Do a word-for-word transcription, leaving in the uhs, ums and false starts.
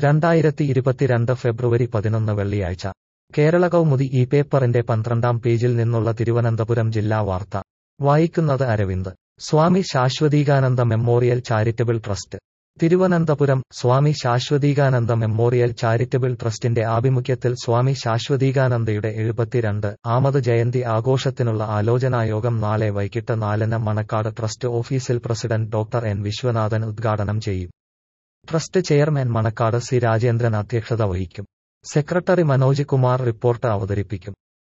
രണ്ടായിരത്തി ഇരുപത്തിരണ്ട് ഫെബ്രുവരി പതിനൊന്ന് വെള്ളിയാഴ്ച കേരള കൗമുദി ഈ പേപ്പറിന്റെ പന്ത്രണ്ടാം പേജിൽ നിന്നുള്ള തിരുവനന്തപുരം ജില്ലാ വാർത്ത വായിക്കുന്നത് Aravind. Swami Shashwathikananda memorial charitable trust Thiruvananthapuram. Swami Shashwathikananda memorial charitable ട്രസ്റ്റിന്റെ ആഭിമുഖ്യത്തിൽ സ്വാമി ശാശ്വതീകാനന്ദയുടെ എഴുപത്തിരണ്ട് ആമത് ജയന്തി ആഘോഷത്തിനുള്ള ആലോചനായോഗം നാളെ വൈകിട്ട് നാലിന് മണക്കാട് ട്രസ്റ്റ് ഓഫീസിൽ പ്രസിഡന്റ് ഡോക്ടർ എൻ വിശ്വനാഥൻ ഉദ്ഘാടനം ചെയ്യും. Trust chairman Manacaud C Rajendran അധ്യക്ഷത വഹിക്കും. സെക്രട്ടറി മനോജ് കുമാർ റിപ്പോർട്ട് അവതരിപ്പിക്കും.